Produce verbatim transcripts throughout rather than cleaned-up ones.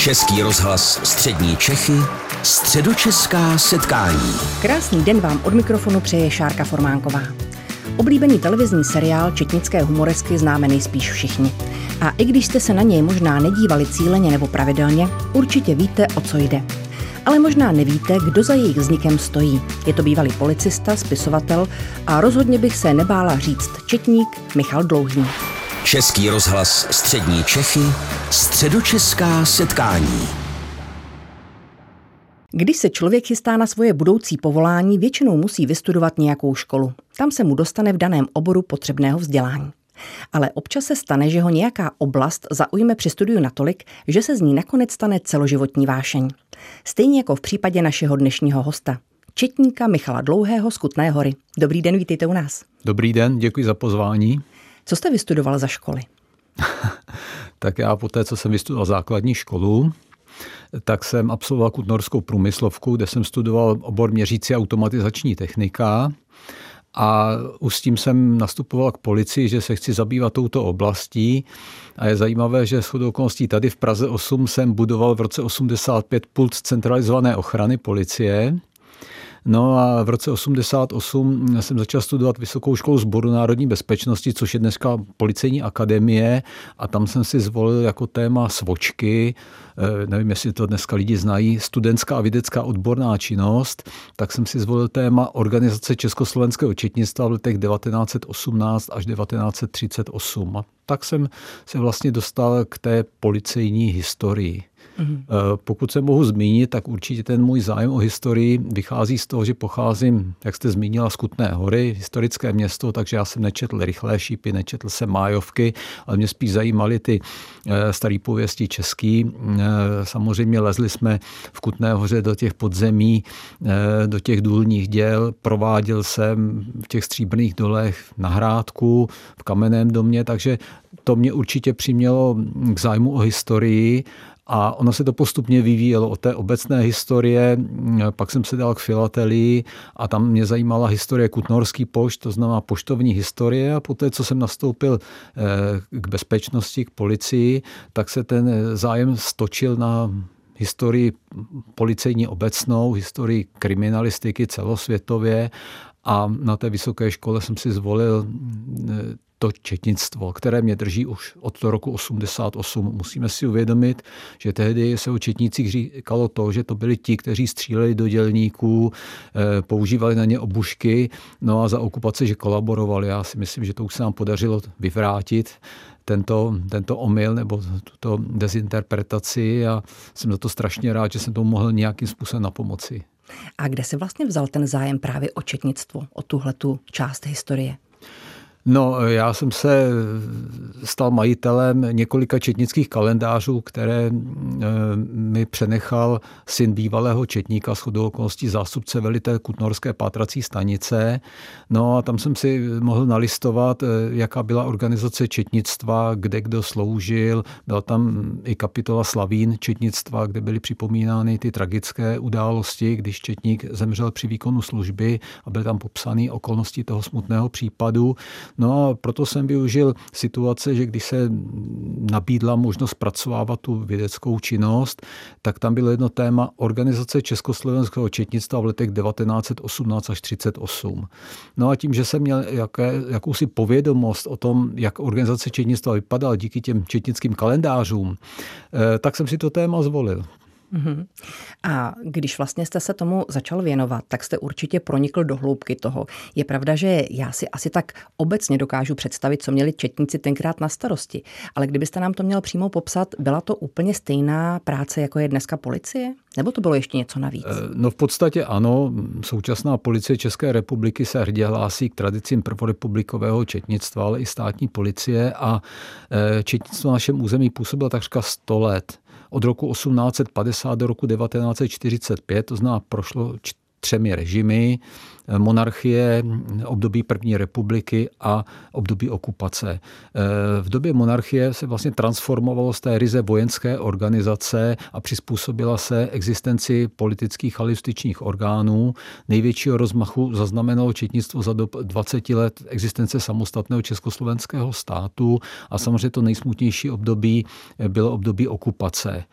Český rozhlas Střední Čechy, středočeská setkání. Krásný den vám od mikrofonu přeje Šárka Formánková. Oblíbený televizní seriál Četnické humoresky známe nejspíš všichni. A i když jste se na něj možná nedívali cíleně nebo pravidelně, určitě víte, o co jde. Ale možná nevíte, kdo za jejich vznikem stojí. Je to bývalý policista, spisovatel a rozhodně bych se nebála říct četník Michal Dlouhý. Český rozhlas Střední Čechy, středočeská setkání. Když se člověk chystá na svoje budoucí povolání, většinou musí vystudovat nějakou školu. Tam se mu dostane v daném oboru potřebného vzdělání. Ale občas se stane, že ho nějaká oblast zaujme při studiu natolik, že se z ní nakonec stane celoživotní vášeň. Stejně jako v případě našeho dnešního hosta, četníka Michala Dlouhého z Kutné Hory. Dobrý den, vítejte u nás. Dobrý den, děkuji za pozvání. Co jste vystudoval za školy? Tak já po té, co jsem vystudoval základní školu, tak jsem absolvoval Kutnohorskou průmyslovku, kde jsem studoval obor měřící automatizační technika. A už s tím jsem nastupoval k policii, že se chci zabývat touto oblastí. A je zajímavé, že shodou okolností tady v Praze osm jsem budoval v roce osmdesát pět pult centralizované ochrany policie. No a v roce osmdesát osm jsem začal studovat Vysokou školu sboru národní bezpečnosti, což je dneska Policejní akademie, a tam jsem si zvolil jako téma svočky, nevím, jestli to dneska lidi znají, studentská a vědecká odborná činnost, tak jsem si zvolil téma organizace československého četnictva v letech devatenáct set osmnáct až devatenáct set třicet osm. A tak jsem se vlastně dostal k té policejní historii. Mm. Pokud se mohu zmínit, tak určitě ten můj zájem o historii vychází z toho, že pocházím, jak jste zmínila, z Kutné Hory, historické město, takže já jsem nečetl Rychlé šípy, nečetl jsem Májovky, ale mě spíš zajímaly ty staré pověsti český. Samozřejmě lezli jsme v Kutné Hoře do těch podzemí, do těch důlních děl, prováděl jsem v těch Stříbrných dolech na Hrádku, v Kamenném domě, takže to mě určitě přimělo k zájmu o historii. A ono se to postupně vyvíjelo od té obecné historie, pak jsem se dal k filatelii a tam mě zajímala historie Kutnohorský pošt, to znamená poštovní historie, a poté, co jsem nastoupil k bezpečnosti, k policii, tak se ten zájem stočil na historii policejní obecnou, historii kriminalistiky celosvětově, a na té vysoké škole jsem si zvolil to četnictvo, které mě drží už od toho roku osmdesát osm. Musíme si uvědomit, že tehdy se o četnících říkalo to, že to byli ti, kteří stříleli do dělníků, používali na ně obušky, no a za okupace, že kolaborovali. Já si myslím, že to už se nám podařilo vyvrátit, tento, tento omyl nebo tuto dezinterpretaci, a jsem za to strašně rád, že jsem tomu mohl nějakým způsobem napomoci. A kde se vlastně vzal ten zájem právě o četnictvo, o tuhletu část historie? No, já jsem se stal majitelem několika četnických kalendářů, které mi přenechal syn bývalého četníka, shodou okolností zástupce velitele Kutnohorské pátrací stanice. No a tam jsem si mohl nalistovat, jaká byla organizace četnictva, kde kdo sloužil. Byla tam i kapitola Slavín četnictva, kde byly připomínány ty tragické události, když četník zemřel při výkonu služby, a byly tam popsány okolnosti toho smutného případu. No a proto jsem využil situace, že když se nabídla možnost zpracovávat tu vědeckou činnost, tak tam bylo jedno téma organizace československého četnictva v letech devatenáct set osmnáct až třicet osm. No a tím, že jsem měl jaké, jakousi povědomost o tom, jak organizace četnictva vypadala díky těm četnickým kalendářům, tak jsem si to téma zvolil. Uhum. A když vlastně jste se tomu začal věnovat, tak jste určitě pronikl do hloubky toho. Je pravda, že já si asi tak obecně dokážu představit, co měli četníci tenkrát na starosti. Ale kdybyste nám to měl přímo popsat, byla to úplně stejná práce, jako je dneska policie? Nebo to bylo ještě něco navíc? No v podstatě ano. Současná policie České republiky se hrdě hlásí k tradicím prvorepublikového četnictva, ale i státní policie, a četnictvo na našem území působilo takřka sto let. Od roku osmnáct set padesát do roku devatenáct set čtyřicet pět, to znamená prošlo třemi režimy, monarchie, období první republiky a období okupace. V době monarchie se vlastně transformovalo z té ryze vojenské organizace a přizpůsobila se existenci politických a justičních orgánů. Největšího rozmachu zaznamenalo četnictvo za dob dvacet let existence samostatného československého státu a samozřejmě to nejsmutnější období bylo období okupace.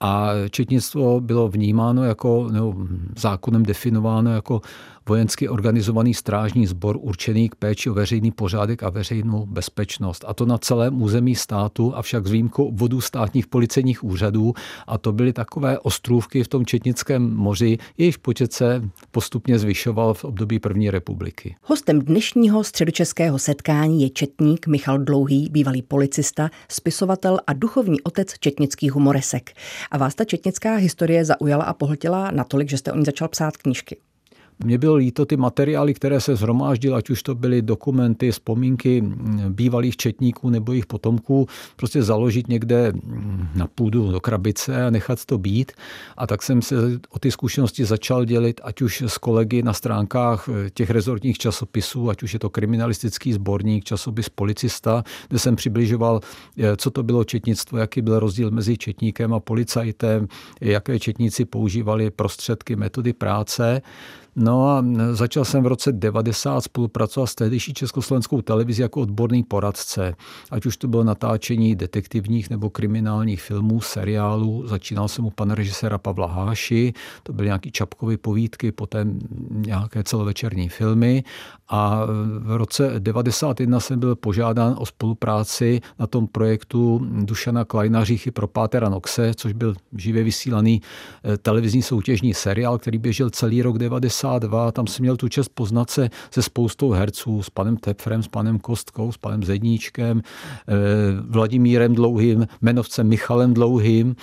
A četnictvo bylo vnímáno jako, nebo zákonem definováno jako vojensky organizovaný strážní sbor určený k péči o veřejný pořádek a veřejnou bezpečnost. A to na celém území státu, avšak s výjimkou obvodů státních policejních úřadů. A to byly takové ostrůvky v tom Četnickém moři, jejichž počet se postupně zvyšoval v období první republiky. Hostem dnešního středočeského setkání je četník Michal Dlouhý, bývalý policista, spisovatel a duchovní otec četnických humoresek. A vás ta četnická historie zaujala a pohltila natolik, že jste o ní začal psát knížky. Mně bylo líto ty materiály, které se shromáždily, ať už to byly dokumenty, vzpomínky bývalých četníků nebo jejich potomků, prostě založit někde na půdu do krabice a nechat to být. A tak jsem se o ty zkušenosti začal dělit, ať už s kolegy na stránkách těch rezortních časopisů, ať už je to kriminalistický sborník, časopis Policista, kde jsem přibližoval, co to bylo četnictvo, jaký byl rozdíl mezi četníkem a policajtem, jaké četníci používali prostředky, metody práce. No a začal jsem v roce devadesát spolupracovat s tehdejší československou televizí jako odborný poradce. Ať už to bylo natáčení detektivních nebo kriminálních filmů, seriálů. Začínal jsem u pana režiséra Pavla Háši, to byly nějaké Čapkovy povídky, potom nějaké celovečerní filmy. A v roce devadesát jedna jsem byl požádán o spolupráci na tom projektu Dušana Kleina Hříchy pro pátera Noxe, což byl živě vysílaný televizní soutěžní seriál, který běžel celý rok devadesát dva. Tam jsem měl tu čest poznat se se spoustou herců, s panem Tepfrem, s panem Kostkou, s panem Zedníčkem, Vladimírem Dlouhým, jmenovcem Michalem Dlouhým.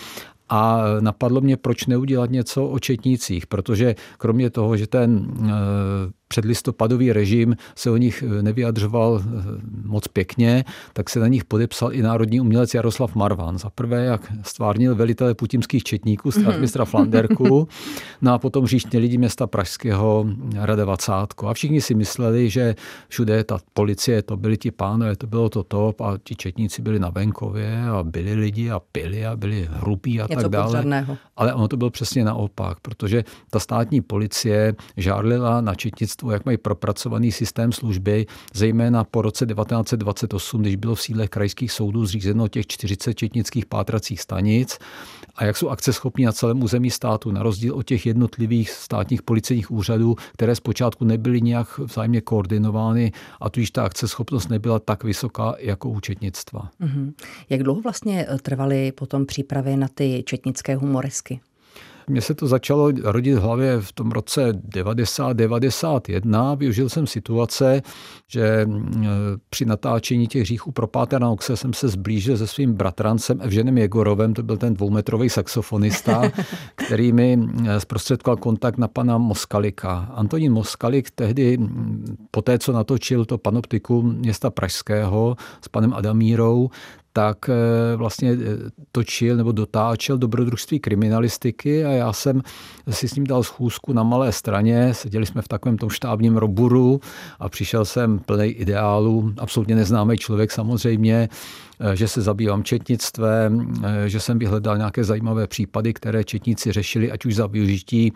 A napadlo mě, proč neudělat něco o četnících, protože kromě toho, že ten předlistopadový režim se o nich nevyjadřoval moc pěkně, tak se na nich podepsal i národní umělec Jaroslav Marvan. Za prvé, jak stvárnil velitele putimských četníků, státmistra Flanderku, no a potom říšně lidi města pražského Rada Vacátko. A všichni si mysleli, že všude ta policie, to byli ti pánové, to bylo to top a ti četníci byli na venkově a byli lidi a pili a byli hrubí a něco tak dále. podřadného. Ale ono to bylo přesně naopak, protože ta státní policie žárlila na četnictvo, jak mají propracovaný systém služby, zejména po roce devatenáct set dvacet osm, když bylo v sídlech krajských soudů zřízeno těch čtyřicet četnických pátracích stanic a jak jsou akceschopní na celém území státu, na rozdíl od těch jednotlivých státních policejních úřadů, které zpočátku nebyly nějak vzájemně koordinovány a tudíž ta akceschopnost nebyla tak vysoká jako u četnictva. Mm-hmm. Jak dlouho vlastně trvaly potom přípravy na ty četnické humoresky? Mně se to začalo rodit v hlavě v tom roce devadesát devadesát jedna. Využil jsem situace, že při natáčení těch Hříchů pro pátera Noxe jsem se zblížil se svým bratrancem Evženem Jegorovem, to byl ten dvoumetrový saxofonista, který mi zprostředkoval kontakt na pana Moskalika. Antonín Moskalik tehdy, po té, co natočil to Panoptikum města pražského s panem Adamírou, tak vlastně točil nebo dotáčel Dobrodružství kriminalistiky a já jsem si s ním dal schůzku na Malé Straně, seděli jsme v takovém tom štábním roburu a přišel jsem plný ideálů, absolutně neznámý člověk samozřejmě, že se zabývám četnictvem, že jsem vyhledal nějaké zajímavé případy, které četníci řešili, ať už za využití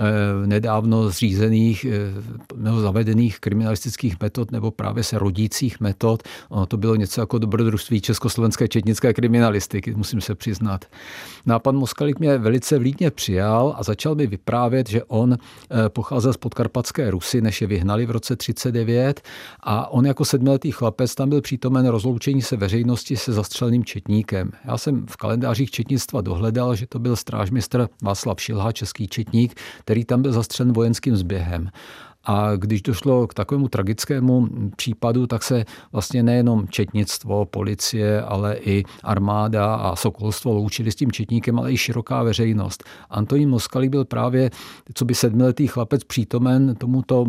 nedávno zřízených nebo zavedených kriminalistických metod nebo právě se rodících metod. Ono to bylo něco jako Dobrodružství československé četnické kriminalistiky, musím se přiznat. No a pan Moskalik mě velice vlídně přijal a začal mi vyprávět, že on pocházel z Podkarpatské Rusy, než je vyhnali v roce třicet devět a on jako sedmiletý chlapec tam byl přítomen rozloučení se veřejnosti se zastřeleným četníkem. Já jsem v kalendářích četnictva dohledal, že to byl strážmistr Václav Šilha, český četník, který tam byl zastřelen vojenským zběhem. A když došlo k takovému tragickému případu, tak se vlastně nejenom četnictvo, policie, ale i armáda a sokolstvo loučili s tím četníkem, ale i široká veřejnost. Antonín Moskalik byl právě, co by sedmiletý chlapec, přítomen tomuto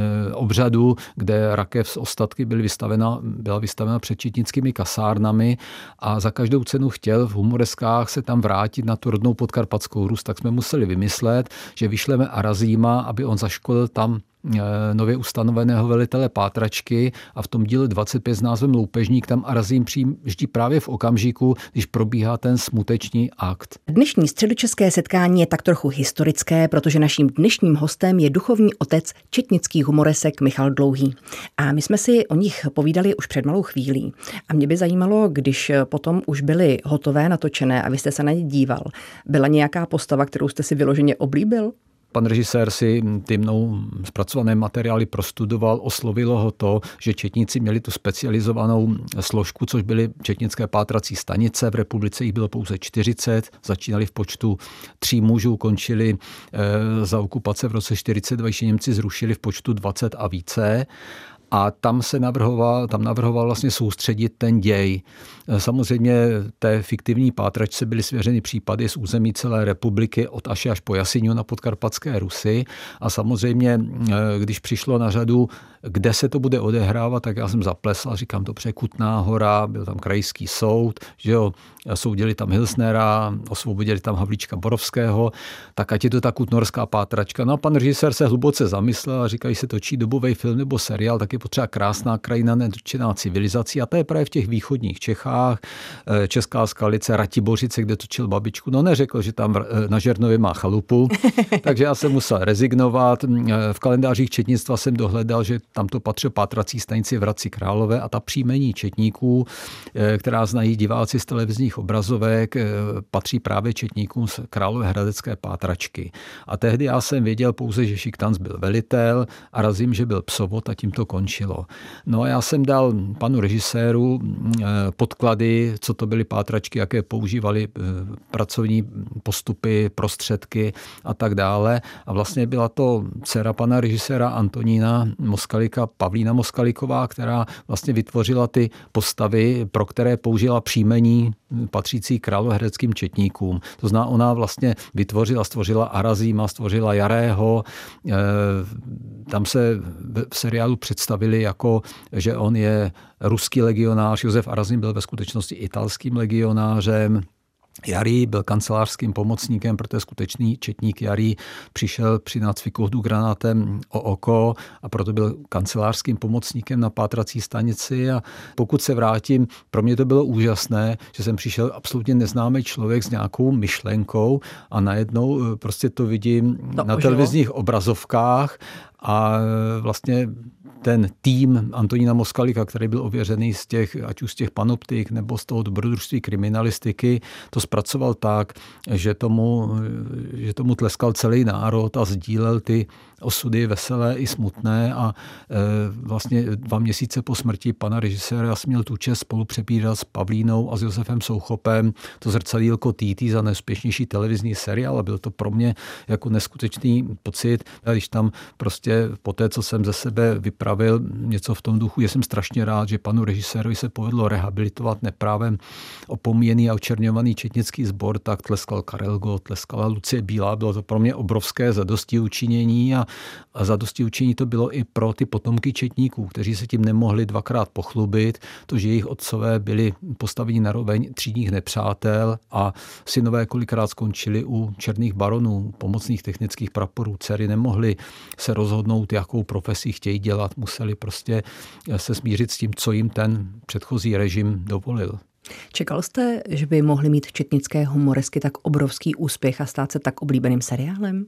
obřadu, kde rakev z ostatky byly vystavena, byla vystavena před četnickými kasárnami a za každou cenu chtěl v humoreskách se tam vrátit na tu rodnou Podkarpatskou Rus, tak jsme museli vymyslet, že vyšleme Arazíma, aby on zaškolil tam nově ustanoveného velitele pátračky a v tom díle dvacet pět s názvem Loupežník tam Arazím přijíždí právě v okamžiku, když probíhá ten smuteční akt. Dnešní středočeské setkání je tak trochu historické, protože naším dnešním hostem je duchovní otec četnických humoresek Michal Dlouhý. A my jsme si o nich povídali už před malou chvílí. A mě by zajímalo, když potom už byly hotové, natočené a vy jste se na ně díval, byla nějaká postava, kterou jste si vyloženě oblíbil? Pan režisér si ty mnou zpracované materiály prostudoval, oslovilo ho to, že četníci měli tu specializovanou složku, což byly četnické pátrací stanice. V republice jich bylo pouze čtyřicet, začínali v počtu tří mužů, končili e, za okupace v roce čtyřicet dva, když Němci zrušili v počtu dvacet a více. A tam se navrhoval, tam navrhoval vlastně soustředit ten děj. Samozřejmě té fiktivní pátračce byly svěřeny případy z území celé republiky od Aši až po Jasyňu na podkarpatské Rusy. A samozřejmě, když přišlo na řadu, kde se to bude odehrávat, tak já jsem zaplesal, říkám, dobře, Kutná Hora, byl tam krajský soud, že jo, soudili tam Hilsnera, osvobodili tam Havlíčka Borovského, tak ať je to ta kutnorská pátračka. No a pan režisér se hluboce zamyslel a říká, že se točí dobový film nebo seriál, tak je potřeba krásná krajina, nedotčená civilizací a to je právě v těch východních Čechách, Česká Skalice, Ratibořice, kde točil babičku. No neřekl, že tam na Žernově má chalupu, takže já jsem musel rezignovat. V kalendářích četnictva jsem dohledal, že tam to patřilo pátrací stanici v Hradci Králové a ta příjmení četníků, která znají diváci z televizních obrazovek, patří právě četníkům z Královéhradecké pátračky. A tehdy já jsem věděl pouze, že Šiktanc byl velitel a Razím, že byl psovod a tím to končilo. No a já jsem dal panu režiséru podklady, co to byly pátračky, jaké používali pracovní postupy, prostředky a tak dále. A vlastně byla to dcera pana režiséra Antonína Moskalika, Pavlína Moskaliková, která vlastně vytvořila ty postavy, pro které použila příjmení patřící královéhradeckým četníkům. To znamená, ona vlastně vytvořila, stvořila Arazíma, stvořila Jarého. Tam se v seriálu představili jako, že on je ruský legionář. Josef Arazím byl ve skutečnosti italským legionářem. Jarý byl kancelářským pomocníkem, protože skutečný četník Jarý přišel při nácviku granátem o oko a proto byl kancelářským pomocníkem na pátrací stanici. A pokud se vrátím, pro mě to bylo úžasné, že jsem přišel absolutně neznámý člověk s nějakou myšlenkou a najednou prostě to vidím no, na televizních obrazovkách a vlastně ten tým Antonína Moskalika, který byl ověřený z těch, ať už z těch panoptik nebo z toho dobrodružství kriminalistiky, to zpracoval tak, že tomu, že tomu tleskal celý národ a sdílel ty osudy veselé i smutné a e, vlastně dva měsíce po smrti pana režiséra já jsem měl tu čest spolu přepírat s Pavlínou a s Josefem Souchopem to Zrcadýlko Títý za nejúspěšnější televizní seriál a byl to pro mě jako neskutečný pocit, když tam prostě po té, co jsem ze sebe vypravil něco v tom duchu, že jsem strašně rád, že panu režisérovi se povedlo rehabilitovat neprávem opomíjený a očerňovaný četnický sbor, tak tleskal Karel Gott, tleskala Lucie Bílá, bylo to pro mě obrovské zadostiučinění a, a zadostiučinění to bylo i pro ty potomky četníků, kteří se tím nemohli dvakrát pochlubit, to, že jejich otcové byli postaveni na roveň třídních nepřátel a synové kolikrát skončili u černých baronů, pomocných technických praporů, dcery nemohli se rozhodnout, jakou profesi chtějí dělat, museli prostě se smířit s tím, co jim ten předchozí režim dovolil. Čekal jste, že by mohly mít četnické humoresky tak obrovský úspěch a stát se tak oblíbeným seriálem?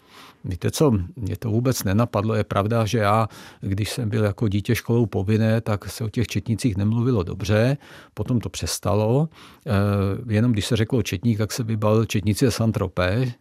Víte co, mě to vůbec nenapadlo. Je pravda, že já, když jsem byl jako dítě školou povinné, tak se o těch četnicích nemluvilo dobře, potom to přestalo. E, jenom když se řeklo četník, tak se vybavil Četníci de Saint-Tropez,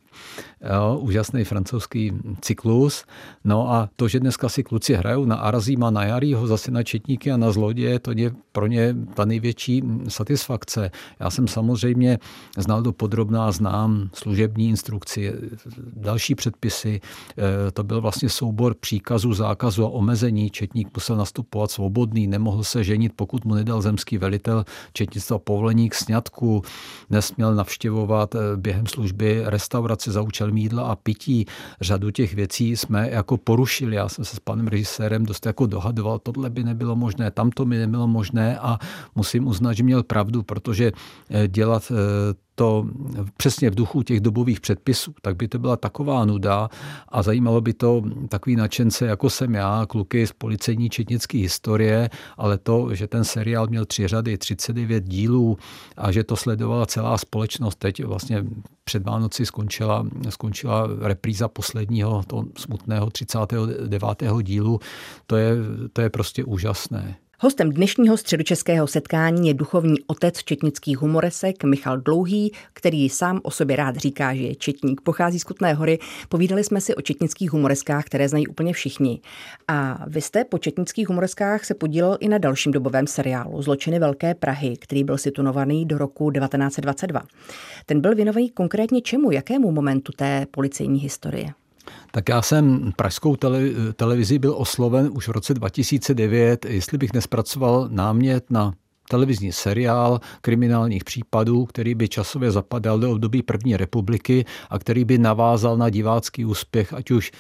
jo, úžasný francouzský cyklus. No a to, že dneska si kluci hrajou na Arazíma, na Jarýho, zase na četníky a na zloděje, to je pro ně ta největší satisfakce. Já jsem samozřejmě znal dopodrobná, znám služební instrukci, další předpisy. To byl vlastně soubor příkazů, zákazů a omezení. Četník musel nastupovat svobodný, nemohl se ženit, pokud mu nedal zemský velitel četnictva povolení k sňatku, nesměl navštěvovat během služby restaurace za účelem jídla a pití. Řadu těch věcí jsme jako porušili. Já jsem se s panem režisérem dost jako dohadoval, tohle by nebylo možné, tamto by nebylo možné a musím uznat, že měl pravdu, protože dělat to přesně v duchu těch dobových předpisů, tak by to byla taková nuda a zajímalo by to takový nadšence, jako jsem já, kluky z policejní četnické historie, ale to, že ten seriál měl tři řady, třicet devět dílů a že to sledovala celá společnost. Teď vlastně před Vánoci skončila, skončila repríza posledního, toho smutného třicátého devátého dílu. To je, to je prostě úžasné. Hostem dnešního středočeského setkání je duchovní otec četnických humoresek Michal Dlouhý, který sám o sobě rád říká, že je četník. Pochází z Kutné Hory. Povídali jsme si o četnických humoreskách, které znají úplně všichni. A vy jste po četnických humoreskách se podílel i na dalším dobovém seriálu Zločiny Velké Prahy, který byl situovaný do roku devatenáct set dvacet dva. Ten byl věnovaný konkrétně čemu, jakému momentu té policejní historie? Tak já jsem pražskou tele, televizi byl osloven už v roce dva tisíce devět, jestli bych nespracoval námět na televizní seriál kriminálních případů, který by časově zapadal do období první republiky a který by navázal na divácký úspěch, ať už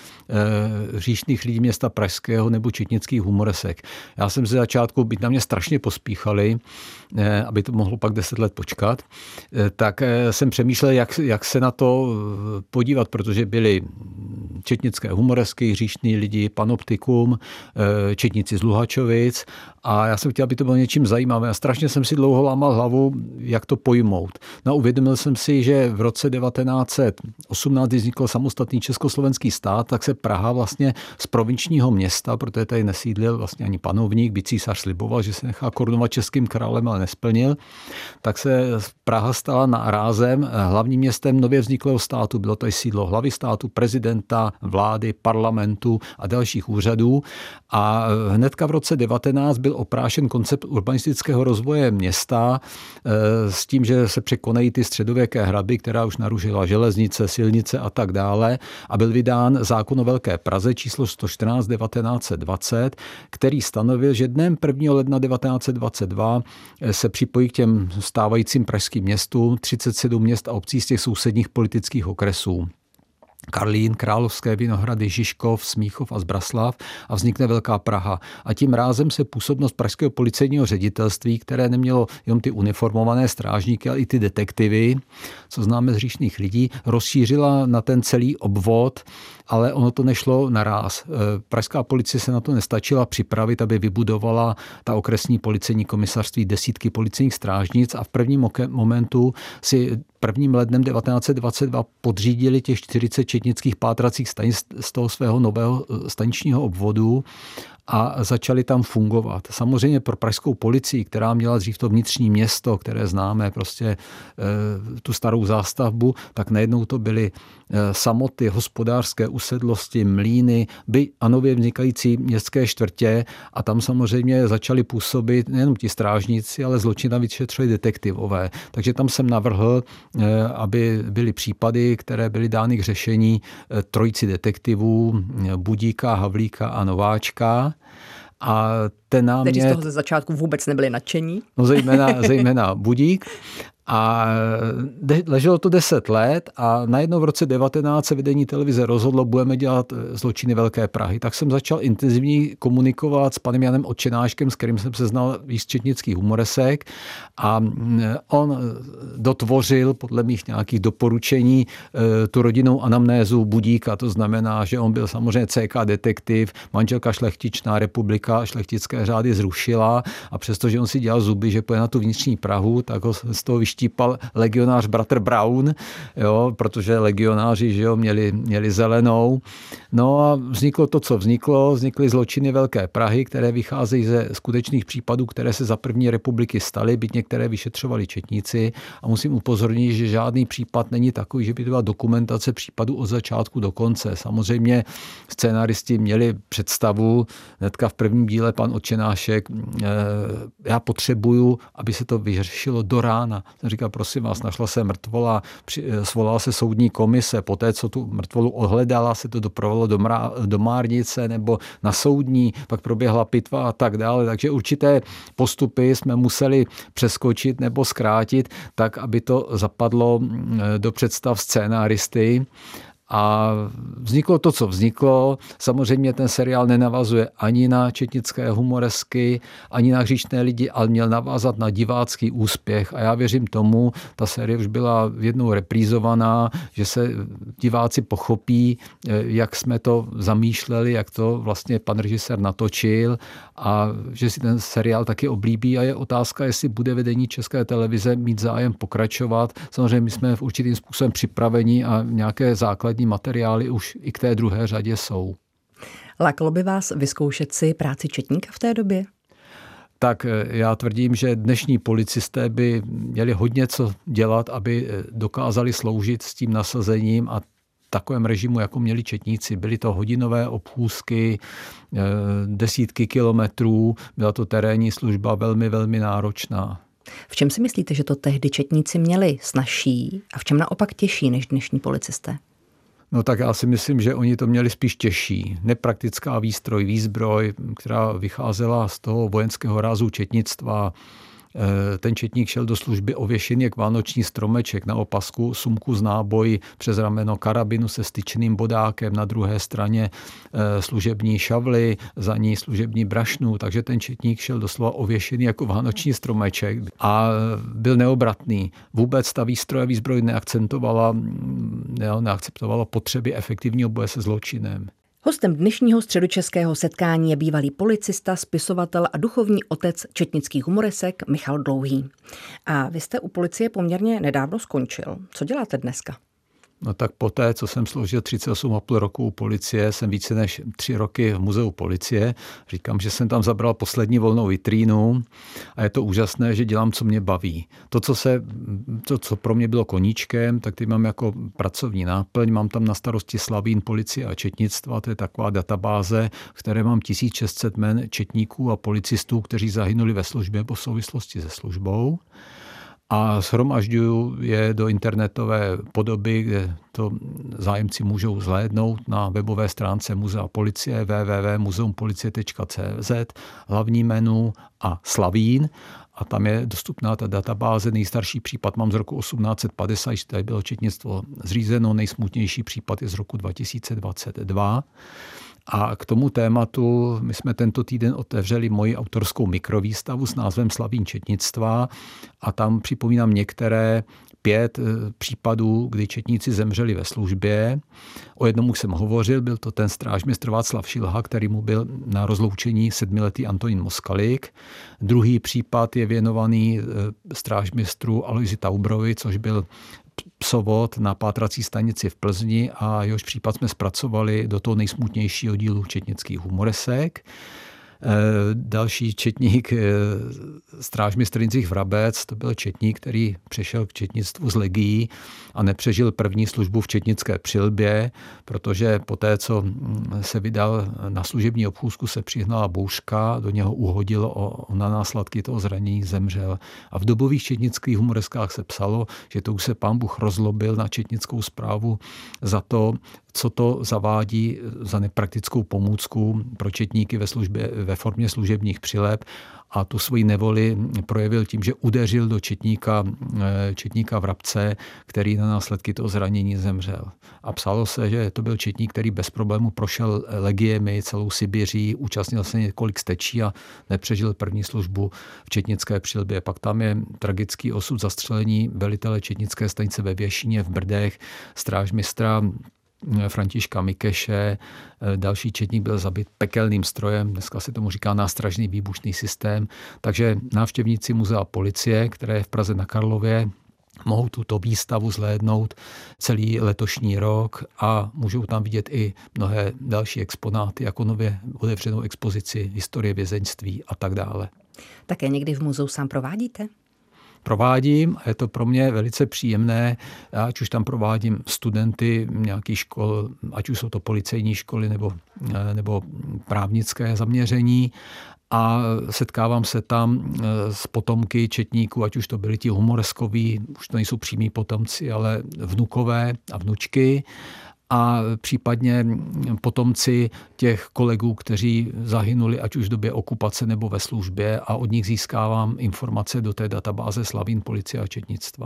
e, říšných lidí města pražského nebo četnických humoresek. Já jsem ze začátku, byť na mě strašně pospíchali, e, aby to mohlo pak deset let počkat, e, tak e, jsem přemýšlel, jak, jak se na to podívat, protože byly četnické humoresky, říšní lidi, Panoptikum, e, četníci z Luhačovic a já jsem chtěl, aby to bylo něčím zajímavé. Strašně jsem si dlouho lámal hlavu, jak to pojmout. No, uvědomil jsem si, že v roce devatenáct set osmnáct, kdy vznikl samostatný československý stát, tak se Praha vlastně z provinčního města, protože tady nesídlil vlastně ani panovník, byť císař sliboval, že se nechá korunovat českým králem, ale nesplnil, tak se Praha stala nárázem hlavním městem nově vzniklého státu. Bylo tady sídlo hlavy státu, prezidenta, vlády, parlamentu a dalších úřadů. A hnedka v roce devatenáct byl oprášen koncept urbanistického rozvoje města s tím, že se překonají ty středověké hradby, která už narušila železnice, silnice a tak dále. A byl vydán zákon o Velké Praze číslo sto čtrnáct devatenáct set dvacet, který stanovil, že dnem prvního ledna devatenáct set dvacet dva se připojí k těm stávajícím pražským městům třicet sedm měst a obcí z těch sousedních politických okresů. Karlín, Královské Vinohrady, Žižkov, Smíchov a Zbraslav a vznikne Velká Praha. A tím rázem se působnost pražského policejního ředitelství, které nemělo jenom ty uniformované strážníky, ale i ty detektivy, co známe z říšných lidí, rozšířila na ten celý obvod, ale ono to nešlo naráz. Pražská policie se na to nestačila připravit, aby vybudovala ta okresní policejní komisařství desítky policejních strážnic a v prvním momentu si prvním lednem devatenáct set dvacet dva podřídili těch čtyřicet četnických pátracích stanic z toho svého nového staničního obvodu a začali tam fungovat. Samozřejmě pro pražskou policii, která měla dřív to vnitřní město, které známe, prostě e, tu starou zástavbu, tak najednou to byly e, samoty, hospodářské usedlosti, mlýny, by a nově vznikající městské čtvrtě a tam samozřejmě začali působit nejenom ti strážníci, ale zločina vyšetřili detektivové. Takže tam jsem navrhl, e, aby byly případy, které byly dány k řešení e, trojici detektivů, Budíka, Havlíka a Nováčka. A ten námět... Kteří z toho ze začátku vůbec nebyli nadšení. No zejména, zejména Budík. A leželo to deset let a najednou v roce devatenáct se vedení televize rozhodlo, budeme dělat Zločiny Velké Prahy. Tak jsem začal intenzivně komunikovat s panem Janem Odčenáškem, s kterým jsem se znal víc četnických humoresek a on dotvořil podle mých nějakých doporučení tu rodinnou anamnézu Budíka. To znamená, že on byl samozřejmě C K detektiv, manželka šlechtičná, republika šlechtické řády zrušila a přestože on si dělal zuby, že pojde na tu vnitřní Prahu, tak ho z toho štípal legionář bratr Braun, jo, protože legionáři, že jo, měli, měli zelenou. No a vzniklo to, co vzniklo. Vznikly Zločiny Velké Prahy, které vycházejí ze skutečných případů, které se za první republiky staly, byť některé vyšetřovali četníci. A musím upozornit, že žádný případ není takový, že by to byla dokumentace případu od začátku do konce. Samozřejmě scénáristi měli představu, hnedka v prvním díle pan Odčenášek, já potřebuju, aby se to vyřešilo do rána. Říká, prosím vás, našla se mrtvola, svolala se soudní komise, poté, co tu mrtvolu ohledala, se to doprovodilo do, mrá, do Márnice nebo na soudní, pak proběhla pitva a tak dále. Takže určité postupy jsme museli přeskočit nebo zkrátit tak, aby to zapadlo do představ scénáristy. A vzniklo to, co vzniklo. Samozřejmě ten seriál nenavazuje ani na četnické humoresky, ani na Hříšné lidi, ale měl navázat na divácký úspěch. A já věřím tomu, ta série už byla jednou reprízovaná, že se diváci pochopí, jak jsme to zamýšleli, jak to vlastně pan režisér natočil a že si ten seriál taky oblíbí. A je otázka, jestli bude vedení České televize mít zájem pokračovat. Samozřejmě my jsme v určitým způsobem připraveni a nějaké základní materiály už i k té druhé řadě jsou. Lákalo by vás vyzkoušet si práci četníka v té době? Tak já tvrdím, že dnešní policisté by měli hodně co dělat, aby dokázali sloužit s tím nasazením a takovém režimu, jako měli četníci. Byly to hodinové obchůzky, desítky kilometrů, byla to terénní služba velmi, velmi náročná. V čem si myslíte, že to tehdy četníci měli snazší a v čem naopak těžší než dnešní policisté? No tak já si myslím, že oni to měli spíš těžší. Nepraktická výstroj, výzbroj, která vycházela z toho vojenského rázu četnictva. Ten četník šel do služby ověšený jak vánoční stromeček, na opasku sumku z náboji, přes rameno karabinu se styčným bodákem, na druhé straně služební šavly, za ní služební brašnu, takže ten četník šel doslova ověšený jako vánoční stromeček a byl neobratný. Vůbec ta výstroj a výzbroj neakcentovala, neakceptovala potřeby efektivního boje se zločinem. Hostem dnešního středočeského setkání je bývalý policista, spisovatel a duchovní otec četnických humoresek Michal Dlouhý. A vy jste u policie poměrně nedávno skončil. Co děláte dneska? No tak poté, co jsem sloužil třicet osm a půl roku u policie, jsem více než tři roky v muzeu policie. Říkám, že jsem tam zabral poslední volnou vitrínu a je to úžasné, že dělám, co mě baví. To, co, se, to, co pro mě bylo koníčkem, tak teď mám jako pracovní náplň. Mám tam na starosti Slavín, policie a četnictva. To je taková databáze, v které mám tisíc šest set jmen četníků a policistů, kteří zahynuli ve službě po souvislosti se službou. A shromažďuju je do internetové podoby, kde to zájemci můžou zhlédnout na webové stránce Muzea policie w w w tečka muzeum policie tečka c z, hlavní menu a Slavín. A tam je dostupná ta databáze. Nejstarší případ mám z roku osmnáct set padesát, když tady bylo četnictvo zřízeno. Nejsmutnější případ je z roku dva tisíce dvacet dva. A k tomu tématu my jsme tento týden otevřeli moji autorskou mikrovýstavu s názvem Slavín četnictva a tam připomínám některé pět případů, kdy četníci zemřeli ve službě. O jednom už jsem hovořil, byl to ten strážmistr Václav Šilha, který mu byl na rozloučení sedmiletý Antonín Moskalik. Druhý případ je věnovaný strážmistru Alojzi Taubrovi, což byl psovod na pátrací stanici v Plzni a jehož případ jsme zpracovali do toho nejsmutnějšího dílu četnických humoresek. Další četník, strážmistr Jindřich Vrabec, to byl četník, který přešel k četnictvu z legií a nepřežil první službu v četnické přilbě, protože poté, co se vydal na služební obchůzku, se přihnala bouřka, do něho uhodilo a na následky toho zranění zemřel. A v dobových četnických humoreskách se psalo, že to už se pán Bůh rozlobil na četnickou správu za to, co to zavádí za nepraktickou pomůcku pro četníky ve službě, ve formě služebních přileb a tu svoji nevoli projevil tím, že udeřil do četníka, četníka Vrabce, který na následky toho zranění zemřel. A psalo se, že to byl četník, který bez problému prošel legiemi celou Sibiří, účastnil se několik stečí a nepřežil první službu v četnické přilbě. Pak tam je tragický osud zastřelení velitele četnické stanice ve Věšíně v Brdech, strážmistra Františka Mikeše. Další četník byl zabit pekelným strojem, dneska se tomu říká nástražný výbušný systém. Takže návštěvníci Muzea policie, které je v Praze na Karlově, mohou tuto výstavu zhlédnout celý letošní rok a můžou tam vidět i mnohé další exponáty, jako nově otevřenou expozici historie vězeňství a tak dále. Také někdy v muzeu sám provádíte? Provádím a je to pro mě velice příjemné, ať už tam provádím studenty nějakých škol, ať už jsou to policejní školy nebo, nebo právnické zaměření a setkávám se tam s potomky četníků, ať už to byli ti humoreskoví, už to nejsou přímí potomci, ale vnukové a vnučky a případně potomci těch kolegů, kteří zahynuli ať už v době okupace nebo ve službě a od nich získávám informace do té databáze Slavín policie a četnictva.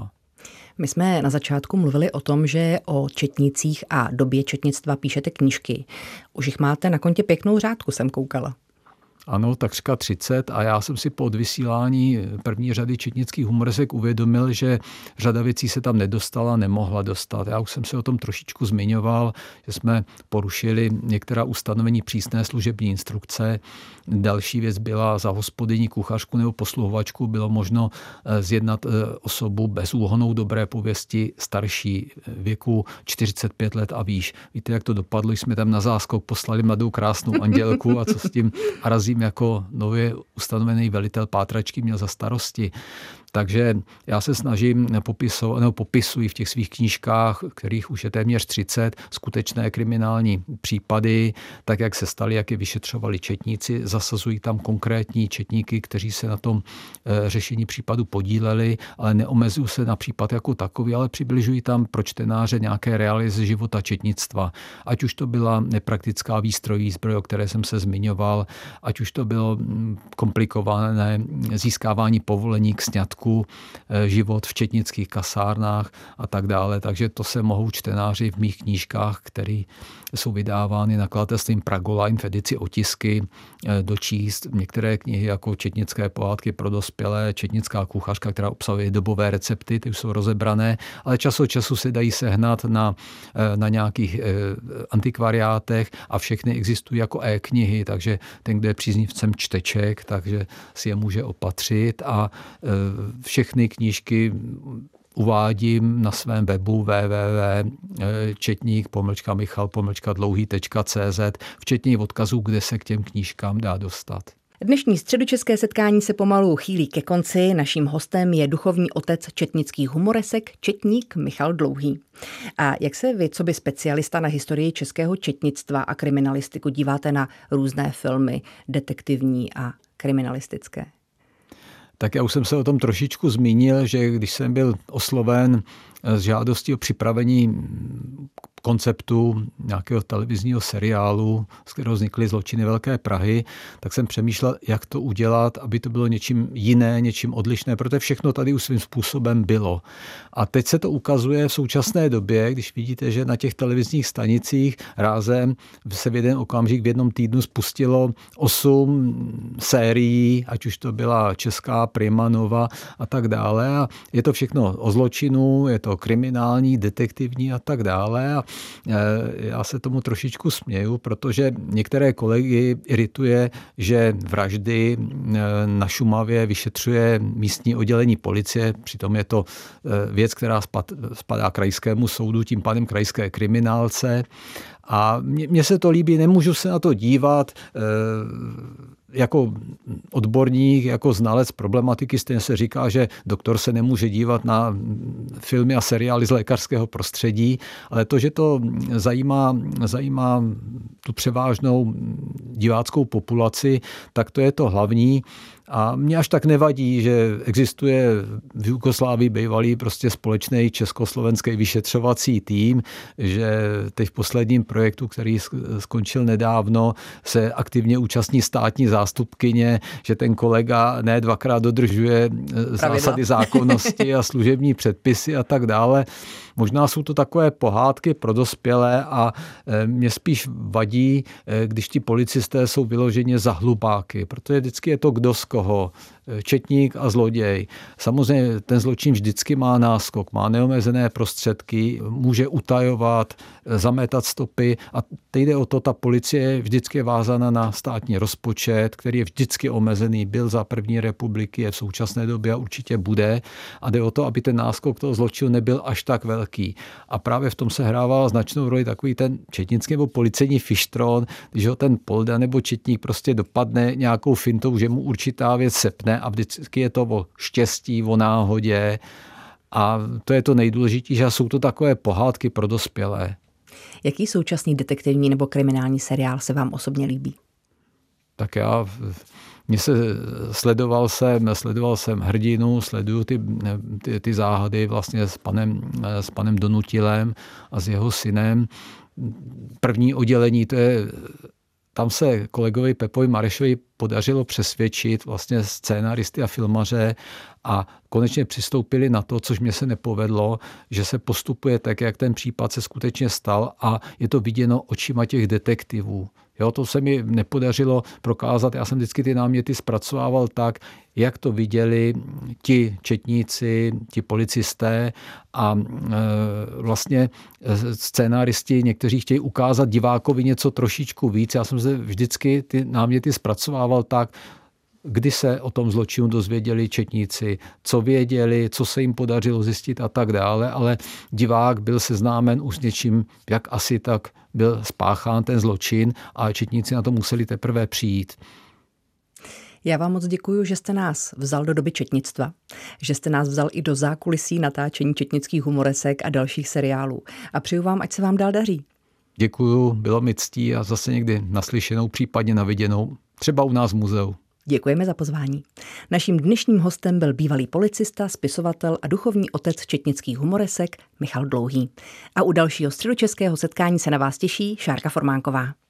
My jsme na začátku mluvili o tom, že o četnících a době četnictva píšete knížky. Už jich máte na kontě pěknou řádku, jsem koukala. Ano, takřka třicet a já jsem si po odvysílání první řady četnických humoresek uvědomil, že řada věcí se tam nedostala, nemohla dostat. Já už jsem se o tom trošičku zmiňoval, že jsme porušili některá ustanovení přísné služební instrukce. Další věc byla za hospodyní, kuchařku nebo posluhovačku bylo možno zjednat osobu bezúhonnou dobré pověsti starší věku čtyřicet pět let a výš. Víte, jak to dopadlo, jsme tam na záskok poslali mladou krásnou andělku a co s tím a razím jako nově ustanovený velitel pátračky měl za starosti. Takže já se snažím popisovat, nebo popisuji v těch svých knížkách, kterých už je téměř třicet, skutečné kriminální případy, tak jak se staly, jak je vyšetřovali četníci. Zasazují tam konkrétní četníky, kteří se na tom řešení případu podíleli, ale neomezují se na případ jako takový, ale přibližují tam pro čtenáře nějaké reálie ze života četnictva. Ať už to byla nepraktická výstrojí zbroj, o které jsem se zmiňoval, ať už to bylo komplikované získávání povolení k sňatku, život v četnických kasárnách a tak dále. Takže to se mohou čtenáři v mých knížkách, které jsou vydávány nakladatelstvím Pragoline v edici Otisky, dočíst. Některé knihy jako Četnické pohádky pro dospělé, Četnická kuchařka, která obsahuje dobové recepty, ty už jsou rozebrané, ale čas od času se dají sehnat na, na nějakých antikvariátech a všechny existují jako e-knihy, takže ten, kdo je příznivcem čteček, takže si je může opatřit a všechny knížky uvádím na svém webu w w w tečka četník pomlčka michal pomlčka dlouhý tečka cé zet, včetně odkazů, kde se k těm knížkám dá dostat. Dnešní středočeské setkání se pomalu chýlí ke konci. Naším hostem je duchovní otec četnických humoresek, četník Michal Dlouhý. A jak se vy, co by specialista na historii českého četnictva a kriminalistiku, díváte na různé filmy detektivní a kriminalistické? Tak já už jsem se o tom trošičku zmínil, že když jsem byl osloven s žádostí o připravení konceptu nějakého televizního seriálu, z kterého vznikly Zločiny Velké Prahy, tak jsem přemýšlel, jak to udělat, aby to bylo něčím jiné, něčím odlišné, protože všechno tady už svým způsobem bylo. A teď se to ukazuje v současné době, když vidíte, že na těch televizních stanicích rázem se v jeden okamžik v jednom týdnu spustilo osm sérií, ať už to byla Česká, Prima, Nova a tak dále. A je to všechno o zločinu, je to kriminální, detektivní a tak dále. A já se tomu trošičku směju, protože některé kolegy irituje, že vraždy na Šumavě vyšetřuje místní oddělení policie, přitom je to věc, která spadá krajskému soudu, tím pádem krajské kriminálce. A mně se to líbí, nemůžu se na to dívat jako odborník, jako znalec problematiky. Stejně se říká, že doktor se nemůže dívat na filmy a seriály z lékařského prostředí, ale to, že to zajímá, zajímá tu převážnou diváckou populaci, tak to je to hlavní. A mě až tak nevadí, že existuje v Jugoslávii bývalý prostě společný československý vyšetřovací tým, že teď v posledním projektu, který skončil nedávno, se aktivně účastní státní zástupkyně, že ten kolega ne dvakrát dodržuje pravidla, zásady zákonnosti a služební předpisy a tak dále. Možná jsou to takové pohádky pro dospělé a mě spíš vadí, když ti policisté jsou vyloženě za hlupáky, protože vždycky je to kdo z koho, četník a zloděj. Samozřejmě ten zločin vždycky má náskok, má neomezené prostředky, může utajovat, zametat stopy a teď jde o to, ta policie je vždycky vázána na státní rozpočet, který je vždycky omezený, byl za první republiky, je v současné době a určitě bude a jde o to, aby ten náskok toho zločinu nebyl až tak velký. A právě v tom se hrával značnou roli takový ten četnický nebo policejní fištron, když ho ten polda nebo četník prostě dopadne nějakou fintou, že mu určitá věc sepne a vždycky je to o štěstí, o náhodě a to je to nejdůležitější a jsou to takové pohádky pro dospělé. Jaký současný detektivní nebo kriminální seriál se vám osobně líbí? Tak já Mně se sledoval jsem, sledoval jsem Hrdinu, sleduju ty, ty, ty záhady vlastně s panem, s panem Donutilem a s jeho synem. První oddělení, to je tam se kolegovi Pepovi Marešovi podařilo přesvědčit vlastně scénaristy a filmaře a konečně přistoupili na to, což mě se nepovedlo, že se postupuje tak, jak ten případ se skutečně stal a je to viděno očima těch detektivů. Jo, to se mi nepodařilo prokázat. Já jsem vždycky ty náměty zpracovával tak, jak to viděli ti četníci, ti policisté a e, vlastně scénáristi, někteří chtějí ukázat divákovi něco trošičku víc. Já jsem se vždycky ty náměty zpracovával tak, kdy se o tom zločinu dozvěděli četníci, co věděli, co se jim podařilo zjistit a tak dále, ale divák byl seznámen už s něčím, jak asi tak byl spáchán ten zločin a četníci na to museli teprve přijít. Já vám moc děkuji, že jste nás vzal do doby četnictva, že jste nás vzal i do zákulisí natáčení četnických humoresek a dalších seriálů. A přeju vám, ať se vám dál daří. Děkuju, bylo mi ctí a zase někdy naslyšenou, případně naviděnou, třeba u nás v muzeu. Děkujeme za pozvání. Naším dnešním hostem byl bývalý policista, spisovatel a duchovní otec četnických humoresek Michal Dlouhý. A u dalšího středočeského setkání se na vás těší Šárka Formánková.